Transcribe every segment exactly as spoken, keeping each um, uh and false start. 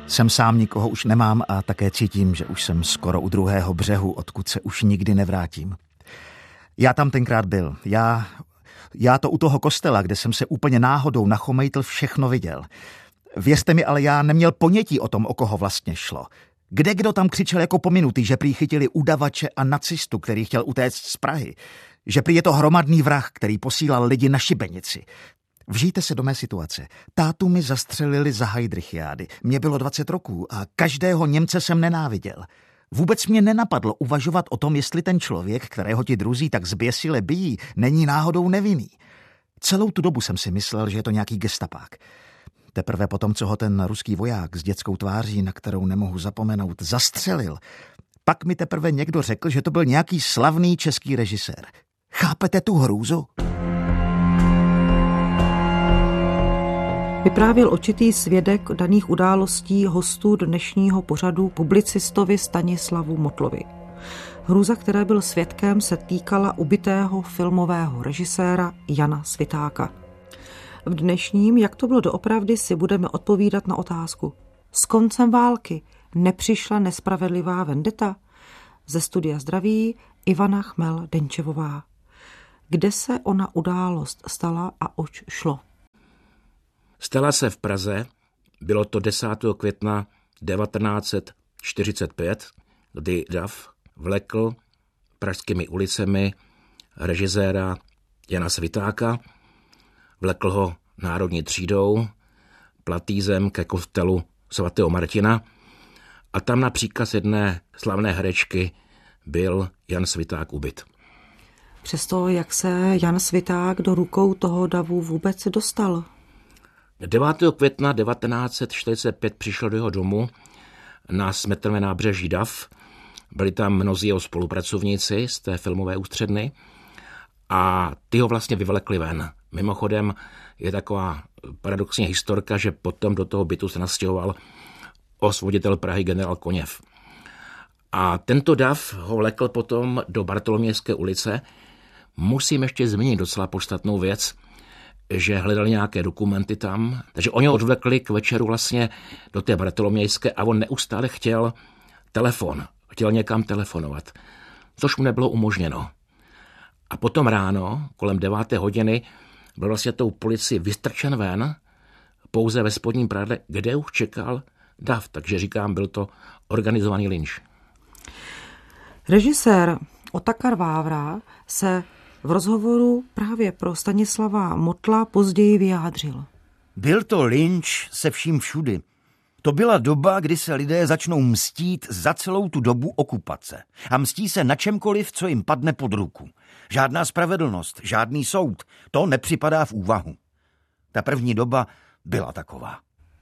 Jsem sám, nikoho už nemám a také cítím, že už jsem skoro u druhého břehu, odkud se už nikdy nevrátím. Já tam tenkrát byl. Já, já to u toho kostela, kde jsem se úplně náhodou nachomejtl, všechno viděl. Věřte mi, ale já neměl ponětí o tom, o koho vlastně šlo. Kde kdo tam křičel jako pominutý, že prý chytili udavače a nacistu, který chtěl utéct z Prahy. Že prý je to hromadný vrah, který posílal lidi na šibenici. Vžijte se do mé situace. Tátu mi zastřelili za Heydrichiády. Mně bylo dvacet roků a každého Němce jsem nenáviděl. Vůbec mě nenapadlo uvažovat o tom, jestli ten člověk, kterého ti druzí tak zběsile bijí, není náhodou nevinný. Celou tu dobu jsem si myslel, že je to nějaký gestapák. Teprve potom, co ho ten ruský voják s dětskou tváří, na kterou nemohu zapomenout, zastřelil, pak mi teprve někdo řekl, že to byl nějaký slavný český režisér. Chápete tu hrůzu? Vyprávěl očitý svědek daných událostí hostů dnešního pořadu publicistovi Stanislavu Motlovi. Hrůza, které byl svědkem, se týkala ubitého filmového režiséra Jana Svitáka. V dnešním, jak to bylo doopravdy, si budeme odpovídat na otázku. S koncem války nepřišla nespravedlivá vendeta? Ze studia zdraví Ivana Chmel-Denčevová. Kde se ona událost stala a oč šlo? Stala se v Praze, bylo to desátého května devatenáct set čtyřicet pět, kdy dav vlekl pražskými ulicemi režiséra Jana Svitáka, vlekl ho národní třídou, platýzem ke kostelu svatého Martina a tam na příkaz jedné slavné herečky byl Jan Sviták ubyt. Přesto, jak se Jan Sviták do rukou toho davu vůbec dostal? devátého května devatenáct set čtyřicet pět přišel do jeho domu na Smetanové nábřeží dav. Byli tam mnozí jeho spolupracovníci z té filmové ústředny a ty ho vlastně vyvlekli ven. Mimochodem je taková paradoxní historka, že potom do toho bytu se nastěhoval osvoboditel Prahy generál Koněv. A tento dav ho vlekl potom do Bartolomějské ulice. Musím ještě zmínit docela podstatnou věc, že hledali nějaké dokumenty tam, takže oni ho odvlekli k večeru vlastně do té Bartolomějské a on neustále chtěl telefon, chtěl někam telefonovat, což mu nebylo umožněno. A potom ráno, kolem deváté hodiny, byl vlastně tou policii vystrčen ven, pouze ve spodním prádle, kde už čekal dav, takže říkám, byl to organizovaný lynč. Režisér Otakar Vávra se v rozhovoru právě pro Stanislava Motla později vyjádřil. Byl to lynč se vším všudy. To byla doba, kdy se lidé začnou mstít za celou tu dobu okupace. A mstí se na čemkoliv, co jim padne pod ruku. Žádná spravedlnost, žádný soud, to nepřipadá v úvahu. Ta první doba byla taková.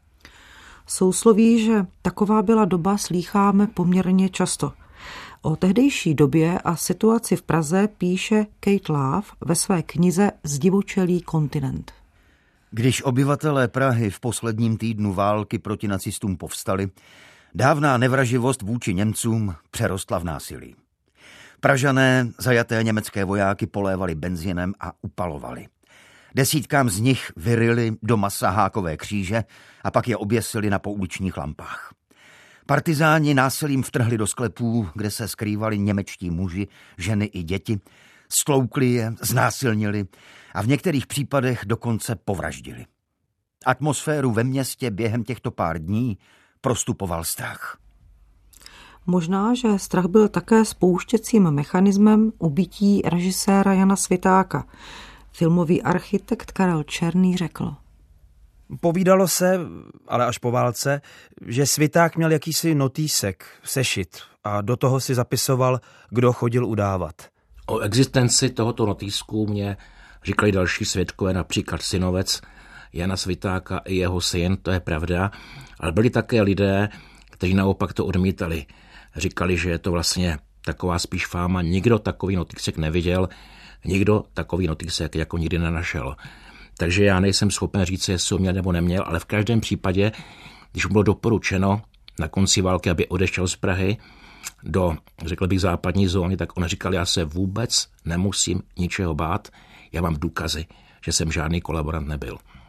Sousloví, že taková byla doba, slýcháme poměrně často. O tehdejší době a situaci v Praze píše Kate Love ve své knize Zdivočelý kontinent. Když obyvatelé Prahy v posledním týdnu války proti nacistům povstali, dávná nevraživost vůči Němcům přerostla v násilí. Pražané zajaté německé vojáky polévali benzínem a upalovali. Desítkám z nich vyrili do masa hákové kříže a pak je oběsili na pouličních lampách. Partizáni násilím vtrhli do sklepů, kde se skrývali němečtí muži, ženy i děti, stloukli je, znásilnili a v některých případech dokonce povraždili. Atmosféru ve městě během těchto pár dní prostupoval strach. Možná, že strach byl také spouštěcím mechanismem ubití režiséra Jana Svitáka. Filmový architekt Karel Černý řekl. Povídalo se, ale až po válce, že Sviták měl jakýsi notýsek, sešit a do toho si zapisoval, kdo chodil udávat. O existenci tohoto notýsku mě říkali další svědkové, například synovec Jana Svitáka i jeho syn, to je pravda, ale byli také lidé, kteří naopak to odmítali. Říkali, že je to vlastně taková spíš fáma, nikdo takový notýsek neviděl, nikdo takový notýsek jako nikdy nenašel. Takže já nejsem schopen říct, jestli ho měl nebo neměl, ale v každém případě, když mu bylo doporučeno na konci války, aby odešel z Prahy do, řekl bych, západní zóny, tak on říkal, já se vůbec nemusím ničeho bát, já mám důkazy, že jsem žádný kolaborant nebyl.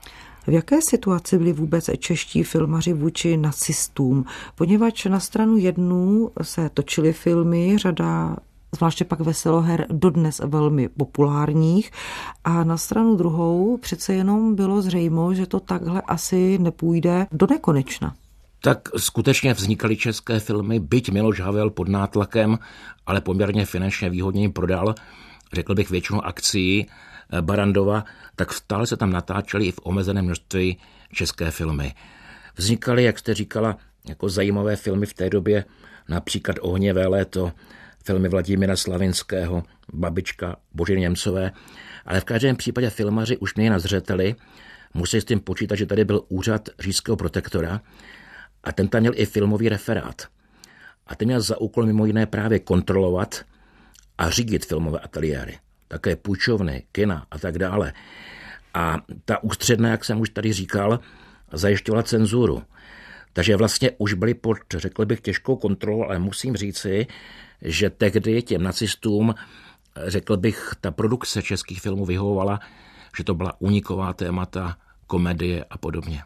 V jaké situaci byli vůbec čeští filmaři vůči nacistům? Poněvadž na stranu jednu se točily filmy, řada zvláště pak veseloher dodnes velmi populárních, a na stranu druhou přece jenom bylo zřejmo, že to takhle asi nepůjde do nekonečna. Tak skutečně vznikaly české filmy, byť Miloš Havel pod nátlakem, ale poměrně finančně výhodně jim prodal, řekl bych většinu akcí Barrandova, tak stále se tam natáčely i v omezeném množství české filmy. Vznikaly, jak jste říkala, jako zajímavé filmy v té době, například Ohnivé léto, filmy Vladimíra Slavinského, Babička, Boženy Němcové, ale v každém případě filmaři už měli na zřeteli, museli s tím počítat, že tady byl úřad říšského protektora a ten tam měl i filmový referát. A ten měl za úkol mimo jiné právě kontrolovat a řídit filmové ateliéry, také půjčovny, kina a tak dále. A ta ústředná, jak jsem už tady říkal, zajišťovala cenzuru. Takže vlastně už byli pod, řekl bych, těžkou kontrolou, ale musím říci, že tehdy těm nacistům, řekl bych, ta produkce českých filmů vyhovovala, že to byla uniková témata, komedie a podobně.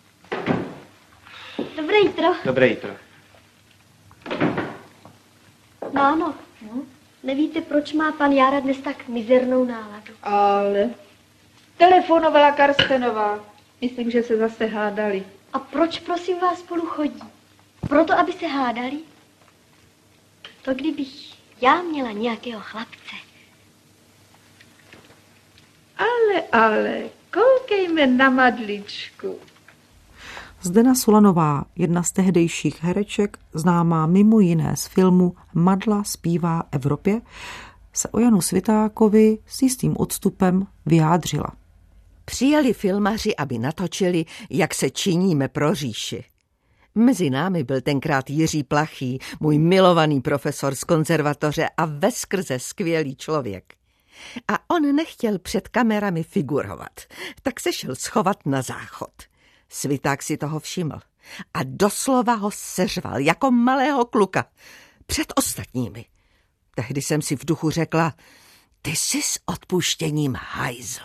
Dobré jitro. Dobré jitro. No ano, hm? Nevíte, proč má pan Jára dnes tak mizernou náladu? Ale telefonovala Karstenová. Myslím, že se zase hádali. A proč, prosím vás, spolu chodí? Proto, aby se hádali? To kdybych já měla nějakého chlapce. Ale, ale, koukejme na Madličku. Zdena Solanová, jedna z tehdejších hereček, známá mimo jiné z filmu Madla zpívá Evropě, se o Janu Svitákovi s jistým odstupem vyjádřila. Přijeli filmaři, aby natočili, jak se činíme pro říši. Mezi námi byl tenkrát Jiří Plachý, můj milovaný profesor z konzervatoře a veskrze skvělý člověk. A on nechtěl před kamerami figurovat, tak se šel schovat na záchod. Sviták si toho všiml a doslova ho seřval jako malého kluka před ostatními. Tehdy jsem si v duchu řekla, ty jsi s odpuštěním hajzl.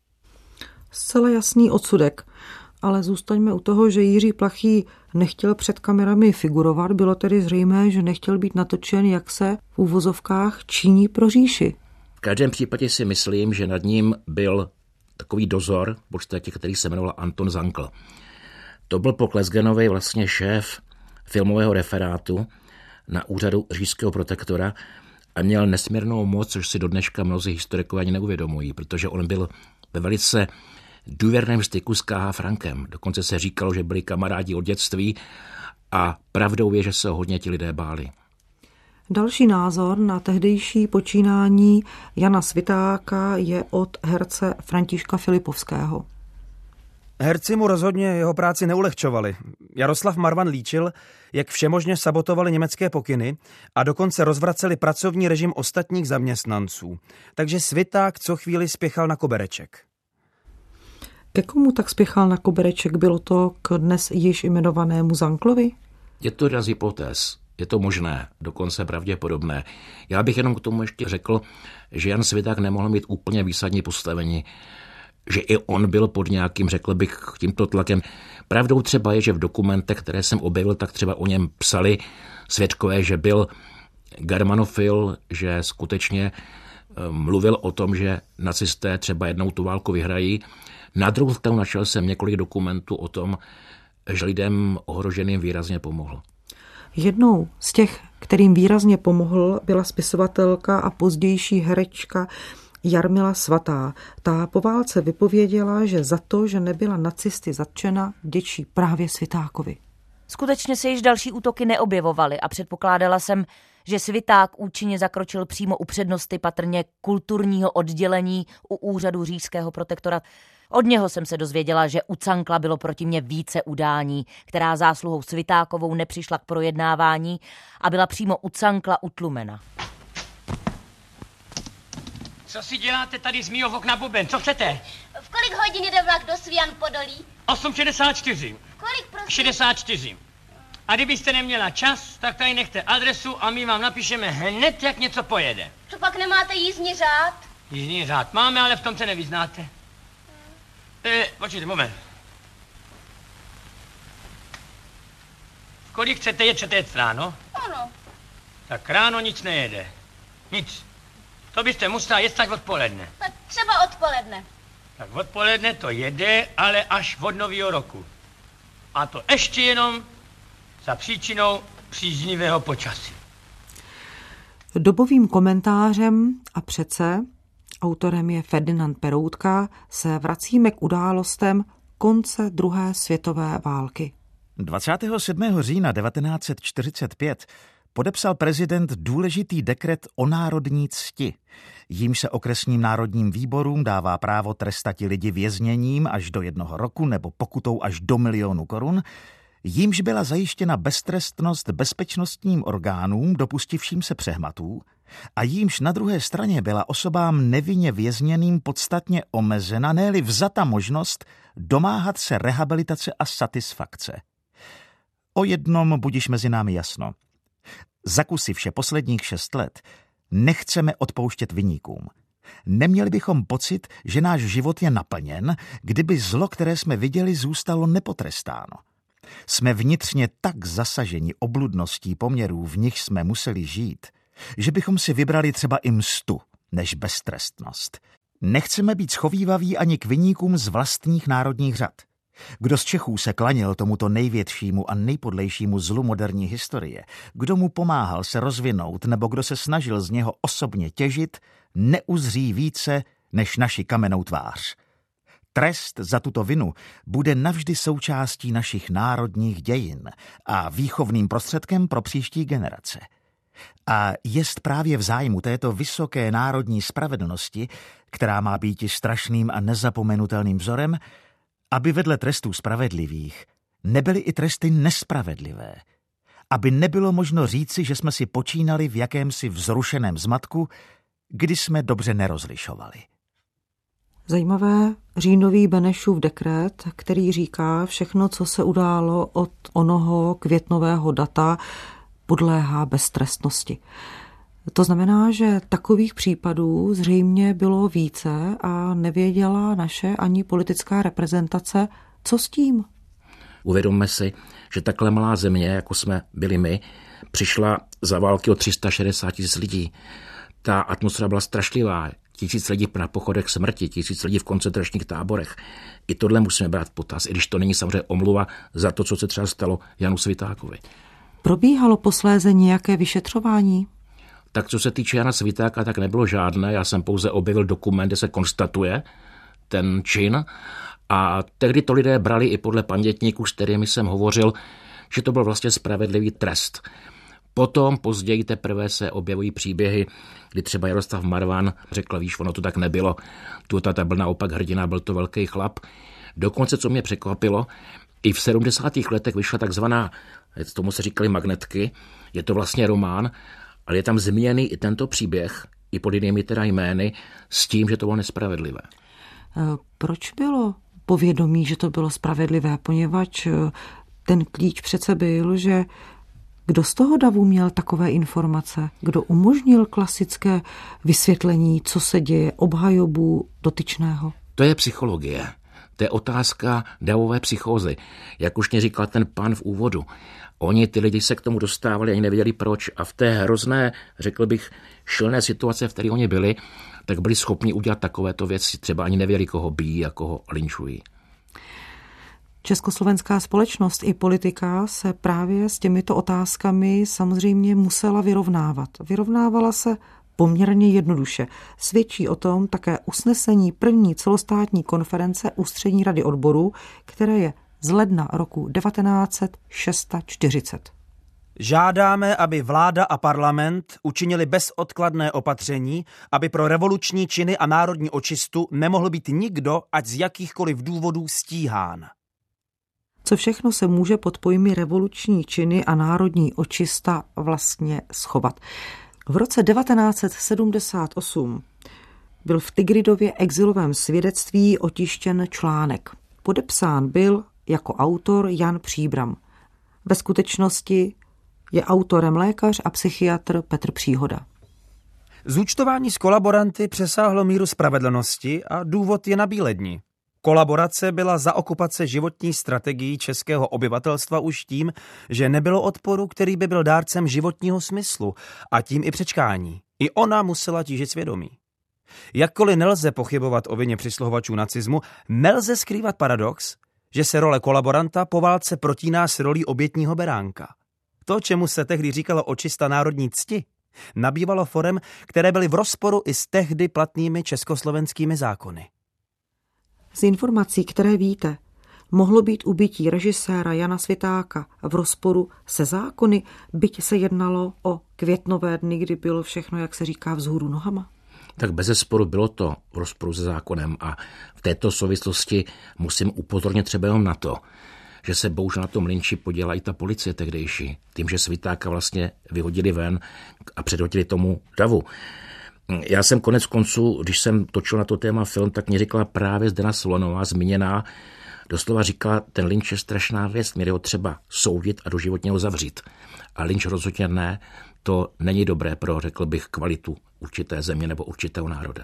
Zcela jasný odsudek, ale zůstaňme u toho, že Jiří Plachý nechtěl před kamerami figurovat, bylo tedy zřejmé, že nechtěl být natočen, jak se v úvozovkách činí pro říši. V každém případě si myslím, že nad ním byl takový dozor, v podstatě, který se jmenoval Anton Zankl. To byl po Klesgenovi vlastně šéf filmového referátu na úřadu říšského protektora a měl nesmírnou moc, což si do dneška mnozí historikové ani neuvědomují, protože on byl ve velice důvěrném styku s K H Frankem. Dokonce se říkalo, že byli kamarádi od dětství a pravdou je, že se hodně ti lidé báli. Další názor na tehdejší počínání Jana Svitáka je od herce Františka Filipovského. Herci mu rozhodně jeho práci neulehčovali. Jaroslav Marvan líčil, jak všemožně sabotovali německé pokyny a dokonce rozvraceli pracovní režim ostatních zaměstnanců. Takže Sviták co chvíli spěchal na kobereček. Ke komu tak spěchal na kobereček? Bylo to k dnes již jmenovanému Zanklovi? Je to jedna z hypotéz. Je to možné, dokonce pravděpodobné. Já bych jenom k tomu ještě řekl, že Jan Sviták nemohl mít úplně výsadní postavení, že i on byl pod nějakým, řekl bych, tímto tlakem. Pravdou třeba je, že v dokumentech, které jsem objevil, tak třeba o něm psali svědkové, že byl germanofil, že skutečně mluvil o tom, že nacisté třeba jednou tu válku vyhrají. Na druhou stranu našel jsem několik dokumentů o tom, že lidem ohroženým výrazně pomohl. Jednou z těch, kterým výrazně pomohl, byla spisovatelka a pozdější herečka Jarmila Svatá. Ta po válce vypověděla, že za to, že nebyla nacisty zatčena, vděčí právě Svitákovi. Skutečně se již další útoky neobjevovaly a předpokládala jsem, že Sviták účinně zakročil přímo u přednosti patrně kulturního oddělení u úřadu říšského protektora. Od něho jsem se dozvěděla, že u Cankla bylo proti mně více udání, která zásluhou Svitákovou nepřišla k projednávání a byla přímo u Cankla utlumena. Co si děláte tady z mýho okna, Buben? Co chcete? V kolik hodin jde vlak do Svian Podolí? osm šedesát čtyři. Kolik, prosím? šedesát čtyři. A kdybyste neměla čas, tak tady nechte adresu a my vám napíšeme hned, jak něco pojede. Co pak nemáte jízdní řád? Jízdní řád máme, ale v tom se nevyznáte. E, počkejte, moment. kolik chcete jet, chcete jet ráno? Ano. Tak ráno nic nejede. Nic. To byste musela jet tak odpoledne. Tak třeba odpoledne. Tak odpoledne to jede, ale až od nového roku. A to ještě jenom za příčinou příznivého počasí. Dobovým komentářem a přece, autorem je Ferdinand Peroutka, se vracíme k událostem konce druhé světové války. dvacátého sedmého října devatenáct set čtyřicet pět podepsal prezident důležitý dekret o národní cti, jímž se okresním národním výborům dává právo trestati lidi vězněním až do jednoho roku nebo pokutou až do milionu korun, jímž byla zajištěna beztrestnost bezpečnostním orgánům dopustivším se přehmatů a jímž na druhé straně byla osobám nevinně vězněným podstatně omezena, ne-li vzata možnost domáhat se rehabilitace a satisfakce. O jednom budiž mezi námi jasno. Zakusivše posledních šest let nechceme odpouštět viníkům. Neměli bychom pocit, že náš život je naplněn, kdyby zlo, které jsme viděli, zůstalo nepotrestáno. Jsme vnitřně tak zasaženi obludností poměrů, v nich jsme museli žít, že bychom si vybrali třeba i mstu než beztrestnost. Nechceme být schovývaví ani k viníkům z vlastních národních řad. Kdo z Čechů se klanil tomuto největšímu a nejpodlejšímu zlu moderní historie, kdo mu pomáhal se rozvinout nebo kdo se snažil z něho osobně těžit, neuzří více než naši kamennou tvář. Trest za tuto vinu bude navždy součástí našich národních dějin a výchovným prostředkem pro příští generace. A jest právě v zájmu této vysoké národní spravedlnosti, která má být strašným a nezapomenutelným vzorem, aby vedle trestů spravedlivých nebyly i tresty nespravedlivé. Aby nebylo možno říci, že jsme si počínali v jakémsi vzrušeném zmatku, kdy jsme dobře nerozlišovali. Zajímavé říjnový Benešův dekret, který říká, všechno, co se událo od onoho květnového data, podléhá beztrestnosti. To znamená, že takových případů zřejmě bylo více a nevěděla naše ani politická reprezentace, co s tím. Uvědomme si, že takhle malá země, jako jsme byli my, přišla za války o tři sta šedesát tisíc lidí. Ta atmosféra byla strašlivá. Tisíc lidí na pochodech smrti, tisíc lidí v koncentračních táborech. I tohle musíme brát v potaz, i když to není samozřejmě omluva za to, co se třeba stalo Janu Svitákovi. Probíhalo posléze nějaké vyšetřování? Tak co se týče Jana Svitáka, tak nebylo žádné. Já jsem pouze objevil dokument, kde se konstatuje ten čin. A tehdy to lidé brali i podle pamětníků, s kterými jsem hovořil, že to byl vlastně spravedlivý trest. Potom později teprve se objevují příběhy, kdy třeba Jaroslav Marvan řekl, víš, ono to tak nebylo. Tu tata byl naopak hrdina, byl to velký chlap. Dokonce, co mě překvapilo, i v sedmdesátých letech vyšla takzvaná, tomu se říkali magnetky, je to vlastně román, ale je tam zmíněný i tento příběh, i pod jinými teda jmény, s tím, že to bylo nespravedlivé. Proč bylo povědomí, že to bylo spravedlivé? Poněvadž ten klíč přece byl, že kdo z toho davu měl takové informace? Kdo umožnil klasické vysvětlení, co se děje, obhajobu dotyčného? To je psychologie. To je otázka davové psychózy. Jak už mě říkal ten pán v úvodu. Oni, ty lidi, se k tomu dostávali, ani nevěděli proč. A v té hrozné, řekl bych, šilné situace, v které oni byli, tak byli schopni udělat takovéto věci. Třeba ani nevěděli, koho bijí a koho linčují. Československá společnost i politika se právě s těmito otázkami samozřejmě musela vyrovnávat. Vyrovnávala se poměrně jednoduše. Svědčí o tom také usnesení první celostátní konference Ústřední rady odborů, které je z ledna roku devatenáct set čtyřicet šest. Žádáme, aby vláda a parlament učinili bezodkladné opatření, aby pro revoluční činy a národní očistu nemohl být nikdo, ať z jakýchkoliv důvodů stíhán. Co všechno se může pod pojmy revoluční činy a národní očista vlastně schovat? V roce devatenáct set sedmdesát osm byl v Tigridově exilovém svědectví otištěn článek. Podepsán byl jako autor Jan Příbram. Ve skutečnosti je autorem lékař a psychiatr Petr Příhoda. Zúčtování s kolaboranty přesáhlo míru spravedlnosti a důvod je nabíledni. Kolaborace byla za okupace životní strategií českého obyvatelstva už tím, že nebylo odporu, který by byl dárcem životního smyslu a tím i přečkání. I ona musela tížit svědomí. Jakkoliv nelze pochybovat o vině přisluhovačů nacismu, nelze skrývat paradox, že se role kolaboranta po válce protíná s rolí obětního beránka. To, čemu se tehdy říkalo očista národní cti, nabývalo forem, které byly v rozporu i s tehdy platnými československými zákony. Z informací, které víte, mohlo být ubytí režiséra Jana Svitáka v rozporu se zákony, byť se jednalo o květnové dny, kdy bylo všechno, jak se říká, vzhůru nohama? Tak bezesporu bylo to v rozporu se zákonem a v této souvislosti musím upozornit třeba jenom na to, že se bohužel na tom lynči podělala i ta policie tehdejší, tím, že Svitáka vlastně vyhodili ven a předhodili tomu davu. Já jsem konec konců, když jsem točil na to téma film, tak mě říkala právě Zdena Solonová, zmíněná, doslova říkala, ten lynč je strašná věc, měli ho třeba soudit a doživotně ho zavřít. A lynč rozhodně ne, to není dobré pro, řekl bych, kvalitu určité země nebo určitého národa.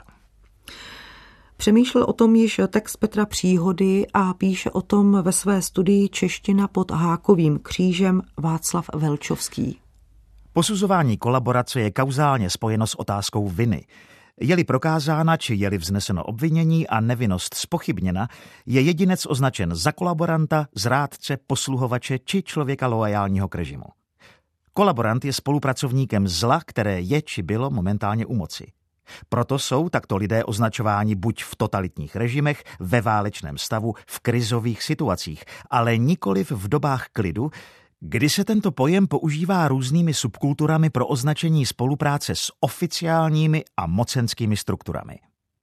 Přemýšlel o tom již text Petra Příhody a píše o tom ve své studii Čeština pod hákovým křížem Václav Velčovský. Posuzování kolaborace je kauzálně spojeno s otázkou viny. Je-li prokázána, či je-li vzneseno obvinění a nevinnost zpochybněna, je jedinec označen za kolaboranta, zrádce, posluhovače či člověka loajálního k režimu. Kolaborant je spolupracovníkem zla, které je či bylo momentálně u moci. Proto jsou takto lidé označováni buď v totalitních režimech, ve válečném stavu, v krizových situacích, ale nikoliv v dobách klidu, kdy se tento pojem používá různými subkulturami pro označení spolupráce s oficiálními a mocenskými strukturami.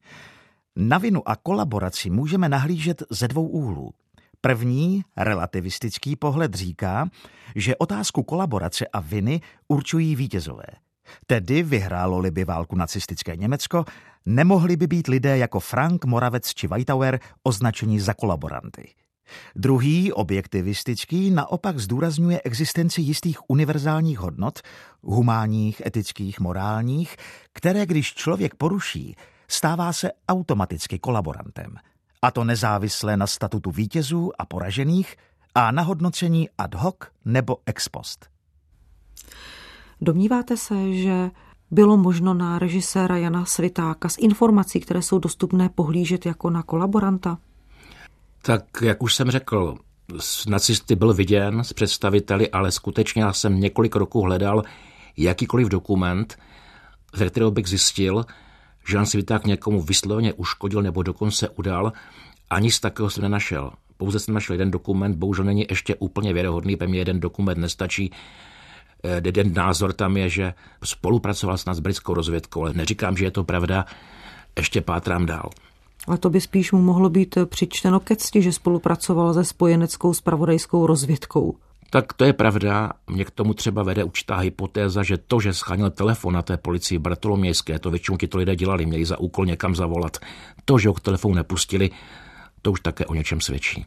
Na vinu a kolaboraci můžeme nahlížet ze dvou úhlů. První, relativistický pohled říká, že otázku kolaborace a viny určují vítězové. Tedy vyhrálo-li by válku nacistické Německo, nemohli by být lidé jako Frank, Moravec či Weitauer označeni za kolaboranty. Druhý, objektivistický, naopak zdůrazňuje existenci jistých univerzálních hodnot, humánních, etických, morálních, které když člověk poruší, stává se automaticky kolaborantem. A to nezávisle na statutu vítězů a poražených a na hodnocení ad hoc nebo ex post. Domníváte se, že bylo možno na režiséra Jana Svitáka z informací, které jsou dostupné, pohlížet jako na kolaboranta? Tak, jak už jsem řekl, s nacisty byl viděn, s představiteli, ale skutečně já jsem několik roků hledal jakýkoliv dokument, ze kterého bych zjistil, že Jan Sviták někomu vysloveně uškodil nebo dokonce udal, ani z takového jsem nenašel. Pouze jsem našel jeden dokument, bohužel není ještě úplně věrohodný, pro mě jeden dokument nestačí. Jeden názor tam je, že spolupracoval s nás s britskou rozvědkou, ale neříkám, že je to pravda, ještě pátrám dál. Ale to by spíš mu mohlo být přičteno ke cti, že spolupracoval se spojeneckou zpravodajskou rozvědkou. Tak to je pravda. Mě k tomu třeba vede určitá hypotéza, že to, že scháněl telefon na té policii Bartolomějské, to většinou ti to lidé dělali, měli za úkol někam zavolat. To, že ho k telefonu nepustili, to už také o něčem svědčí.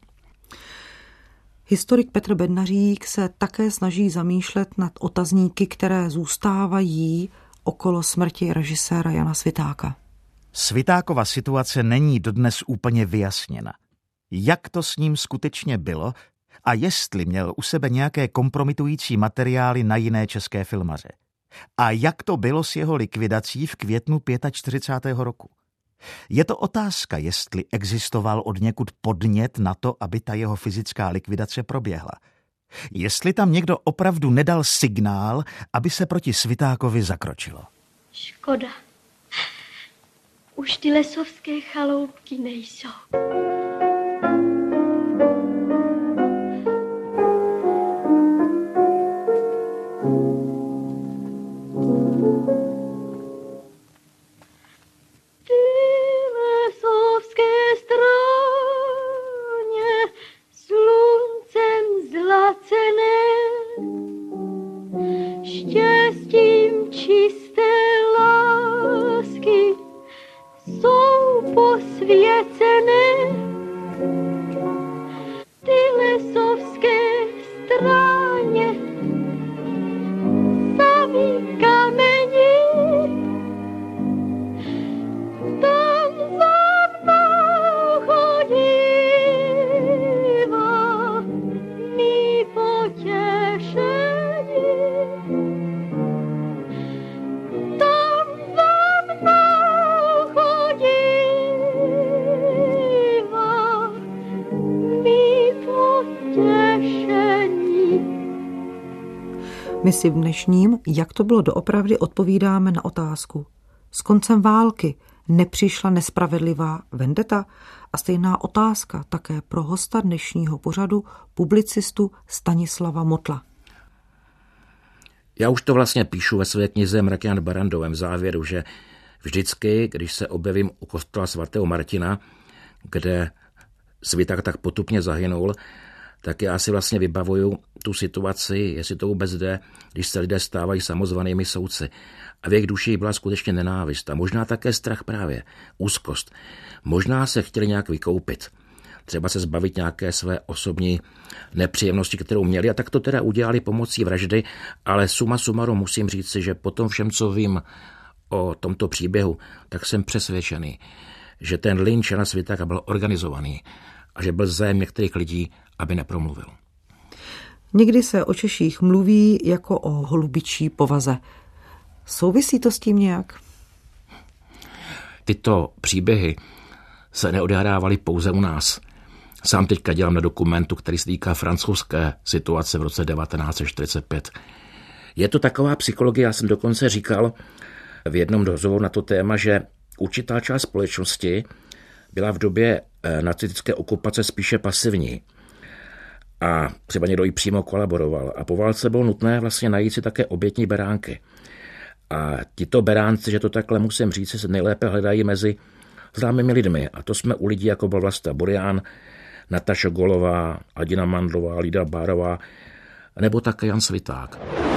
Historik Petr Bednařík se také snaží zamýšlet nad otazníky, které zůstávají okolo smrti režiséra Jana Svitáka. Svitákova situace není dodnes úplně vyjasněna. Jak to s ním skutečně bylo a jestli měl u sebe nějaké kompromitující materiály na jiné české filmaře. A jak to bylo s jeho likvidací v květnu čtyřicátého pátého roku. Je to otázka, jestli existoval od někud podnět na to, aby ta jeho fyzická likvidace proběhla. Jestli tam někdo opravdu nedal signál, aby se proti Svitákovi zakročilo. Škoda. Už ty lesovské chaloupky nejsou. Posvěcené My si v dnešním, jak to bylo doopravdy, odpovídáme na otázku. S koncem války nepřišla nespravedlivá vendeta? A stejná otázka také pro hosta dnešního pořadu, publicistu Stanislava Motla. Já už to vlastně píšu ve své knize Mraky nad Barrandovem v závěru, že vždycky, když se objevím u kostela svatého Martina, kde Sviták tak potupně zahynul, tak já si vlastně vybavuju tu situaci, jestli to vůbec jde, když se lidé stávají samozvanými soudci. A v jejich duši byla skutečně nenávist a možná také strach právě, úzkost. Možná se chtěli nějak vykoupit, třeba se zbavit nějaké své osobní nepříjemnosti, kterou měli, a tak to teda udělali pomocí vraždy, ale suma sumarum musím říct si, že po tom všem, co vím o tomto příběhu, tak jsem přesvědčený, že ten lynč Jana Svitáka byl organizovaný a že byl zájem některých lidí, aby nepromluvil. Někdy se o Češích mluví jako o holubičí povaze. Souvisí to s tím nějak? Tyto příběhy se neodehrávaly pouze u nás. Sám teďka dělám na dokumentu, který se týká francouzské situace v roce devatenáct set čtyřicet pět. Je to taková psychologie, já jsem dokonce říkal v jednom rozhovoru na to téma, že určitá část společnosti byla v době nacistické okupace spíše pasivní. A třeba někdo i přímo kolaboroval. A po válce bylo nutné vlastně najít si také obětní beránky. A tito beránci, že to takhle musím říct, se nejlépe hledají mezi známými lidmi. A to jsme u lidí, jako byl Vlasta Burian, Nataša Golová, Adina Mandlová, Lída Bárová, nebo také Jan Sviták.